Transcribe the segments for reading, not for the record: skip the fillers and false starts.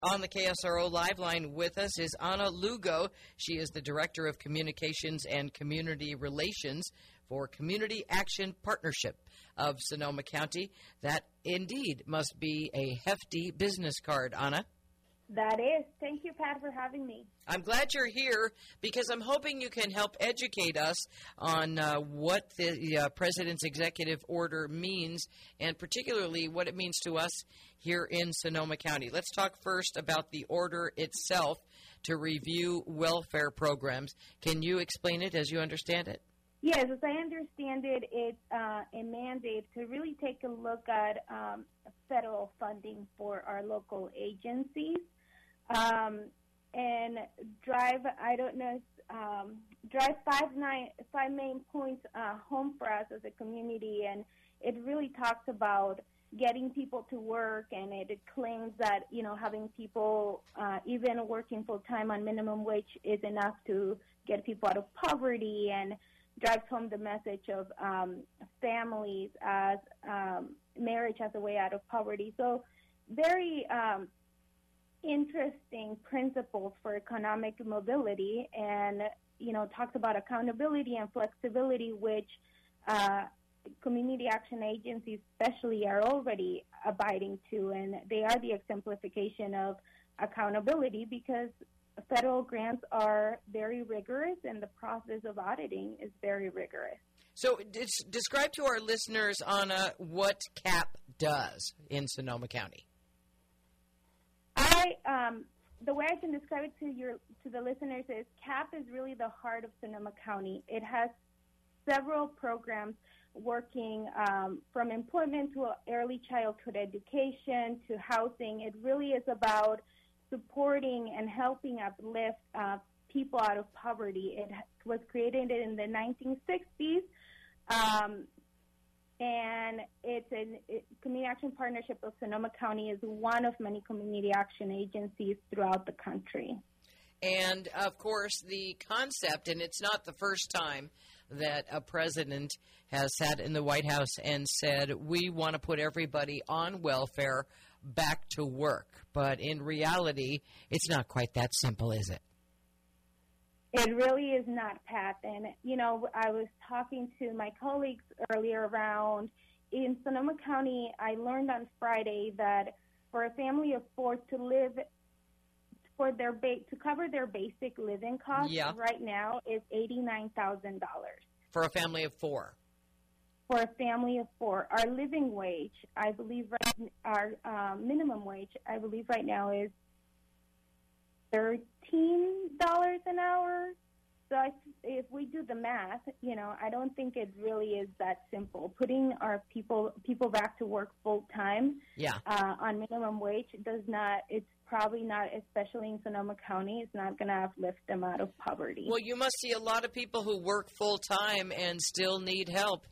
On the KSRO Live Line with us is Ana Lugo. She is the Director of Communications and Community Relations for Community Action Partnership of Sonoma County. That indeed must be a hefty business card, Ana. That is. Thank you, Pat, for having me. I'm glad you're here because I'm hoping you can help educate us on what the President's executive order means and particularly what it means to us here in Sonoma County. Let's talk first about the order itself to review welfare programs. Can you explain it as you understand it? Yes, as I understand it, it's a mandate to really take a look at federal funding for our local agencies. And drive five main points home for us as a community, and it really talks about getting people to work, and it claims that, having people even working full-time on minimum wage is enough to get people out of poverty, and drives home the message of families as marriage as a way out of poverty. So very interesting principles for economic mobility, and talks about accountability and flexibility, which community action agencies especially are already abiding to, and they are the exemplification of accountability because federal grants are very rigorous and the process of auditing is very rigorous. So describe to our listeners, Ana, what CAP does in Sonoma County. The way I can describe it to the listeners is CAP is really the heart of Sonoma County. It has several programs working from employment to early childhood education to housing. It really is about supporting and helping uplift people out of poverty. It was created in the 1960s. And it's a Community Action Partnership of Sonoma County is one of many community action agencies throughout the country. And, of course, the concept, and it's not the first time that a president has sat in the White House and said, we want to put everybody on welfare back to work. But in reality, it's not quite that simple, is it? It really is not, Pat. And, I was talking to my colleagues earlier around in Sonoma County. I learned on Friday that for a family of four to live, to cover their basic living costs right now is $89,000. For a family of four? For a family of four. Our living wage, I believe, our minimum wage, I believe right now is $13 an hour. So if we do the math, I don't think it really is that simple. Putting our people back to work full time on minimum wage it's probably not, especially in Sonoma County, it's not going to uplift them out of poverty. Well, you must see a lot of people who work full time and still need help.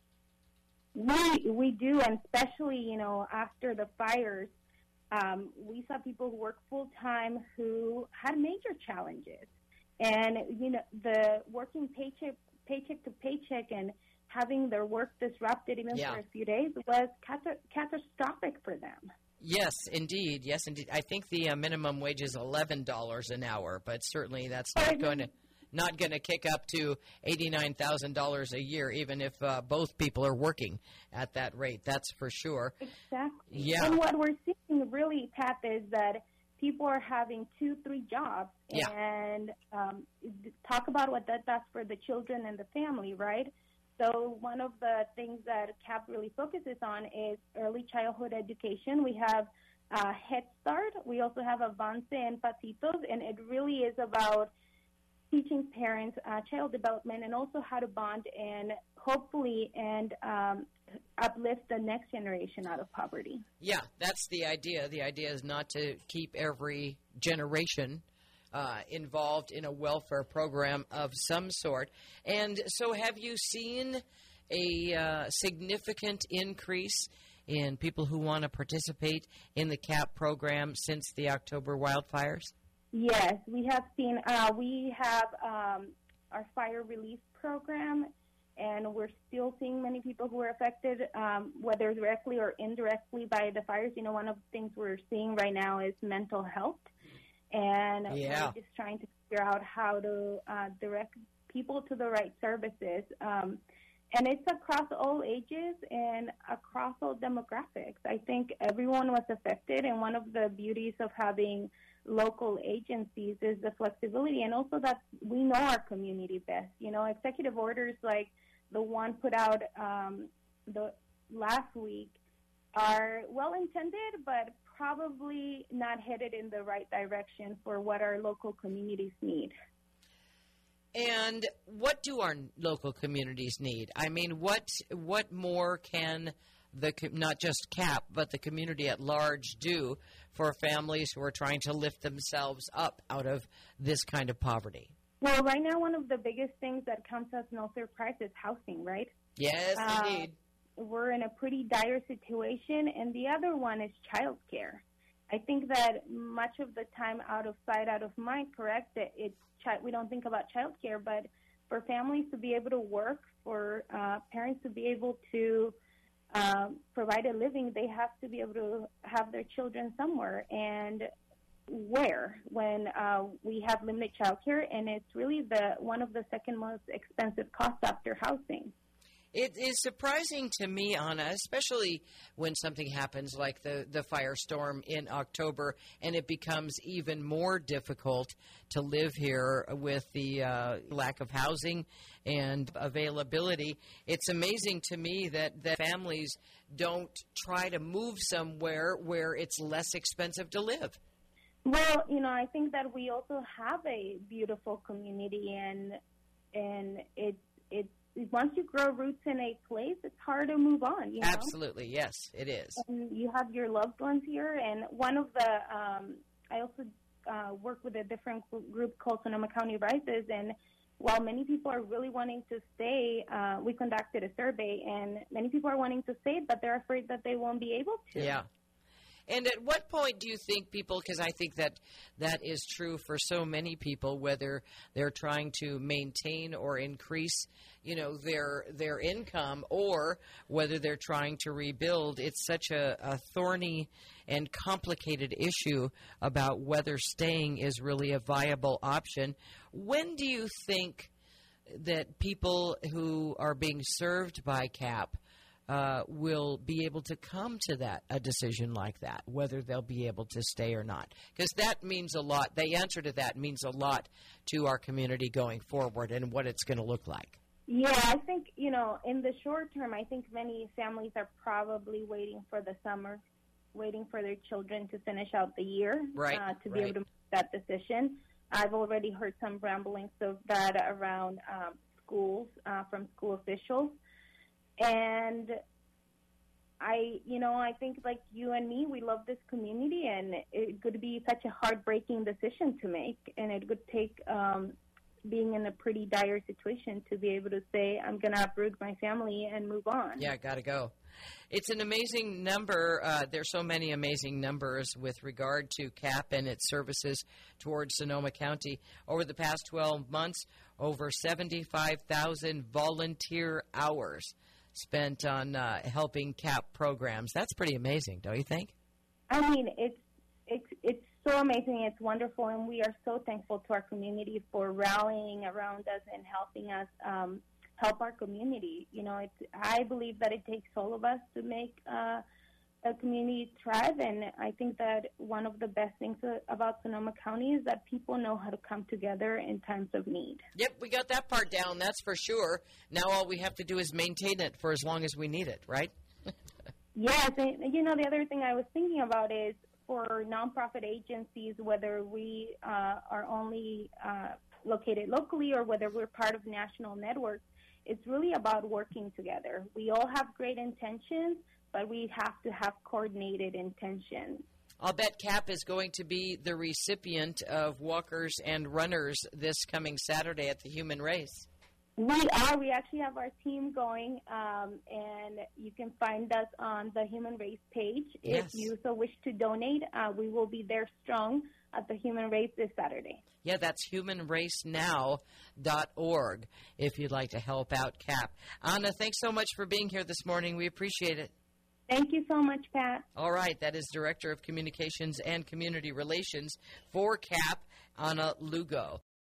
We do, and especially, after the fires, we saw people who work full-time who had major challenges. And, the working paycheck to paycheck and having their work disrupted even for a few days was catastrophic for them. Yes, indeed. Yes, indeed. I think the minimum wage is $11 an hour, but certainly that's not going to kick up to $89,000 a year, even if both people are working at that rate. That's for sure. Exactly. Yeah. And what we're seeing really, Pat, is that people are having 2-3 jobs. Yeah. And talk about what that does for the children and the family, right? So one of the things that CAP really focuses on is early childhood education. We have Head Start. We also have Avance and Pasitos, and it really is about teaching parents child development and also how to bond and hopefully uplift the next generation out of poverty. Yeah, that's the idea. The idea is not to keep every generation involved in a welfare program of some sort. And so have you seen a significant increase in people who want to participate in the CAP program since the October wildfires? Yes, we have seen. We have our fire relief program and we're still seeing many people who are affected, whether directly or indirectly by the fires. You know, one of the things we're seeing right now is mental health, and we're just trying to figure out how to direct people to the right services. And it's across all ages and across all demographics. I think everyone was affected, and one of the beauties of having local agencies is the flexibility, and also that we know our community best. You know, executive orders like the one put out the last week are well-intended, but probably not headed in the right direction for what our local communities need. And what do our local communities need? I mean, what more can not just CAP, but the community at large do for families who are trying to lift themselves up out of this kind of poverty? Well, right now, one of the biggest things that comes as no surprise is housing, right? Yes, indeed. We're in a pretty dire situation, and the other one is child care. I think that much of the time, out of sight, out of mind, correct, we don't think about child care, but for families to be able to work, for parents to be able to provide a living, they have to be able to have their children somewhere. And where? When we have limited child care, and it's really one of the second most expensive costs after housing. It is surprising to me, Anna, especially when something happens like the firestorm in October, and it becomes even more difficult to live here with the lack of housing and availability. It's amazing to me that families don't try to move somewhere where it's less expensive to live. Well, you know, I think that we also have a beautiful community, and it's once you grow roots in a place, it's hard to move on. You know? Absolutely, yes, it is. And you have your loved ones here, and one of the I also work with a different group called Sonoma County Rises, and while many people are really wanting to stay, we conducted a survey, and many people are wanting to stay, but they're afraid that they won't be able to. Yeah. And at what point do you think people, because I think that is true for so many people, whether they're trying to maintain or increase, you know, their income, or whether they're trying to rebuild, it's such a thorny and complicated issue about whether staying is really a viable option. When do you think that people who are being served by CAP will be able to come to a decision like that, whether they'll be able to stay or not? Because that means a lot. The answer to that means a lot to our community going forward and what it's going to look like. Yeah, I think, you know, in the short term, I think many families are probably waiting for the summer, waiting for their children to finish out the year to be able to make that decision. I've already heard some ramblings of that around schools, from school officials. And I think like you and me, we love this community, and it could be such a heartbreaking decision to make, and it would take being in a pretty dire situation to be able to say, I'm going to uproot my family and move on. Yeah, got to go. It's an amazing number. There's so many amazing numbers with regard to CAP and its services towards Sonoma County. Over the past 12 months, over 75,000 volunteer hours spent on helping CAP programs. That's pretty amazing, don't you think? I mean, it's so amazing. It's wonderful, and we are so thankful to our community for rallying around us and helping us help our community. You know, I believe that it takes all of us to make a community thrive, and I think that one of the best things about Sonoma County is that people know how to come together in times of need. Yep, we got that part down, that's for sure. Now all we have to do is maintain it for as long as we need it, right? Yes, and, you know, the other thing I was thinking about is for nonprofit agencies, whether we are only located locally or whether we're part of national networks, it's really about working together. We all have great intentions, but we have to have coordinated intentions. I'll bet CAP is going to be the recipient of walkers and runners this coming Saturday at the Human Race. We are. We actually have our team going, and you can find us on the Human Race page. Yes. If you so wish to donate, we will be there strong at the Human Race this Saturday. Yeah, that's humanracenow.org if you'd like to help out CAP. Anna, thanks so much for being here this morning. We appreciate it. Thank you so much, Pat. All right, that is Director of Communications and Community Relations for CAP, Anna Lugo.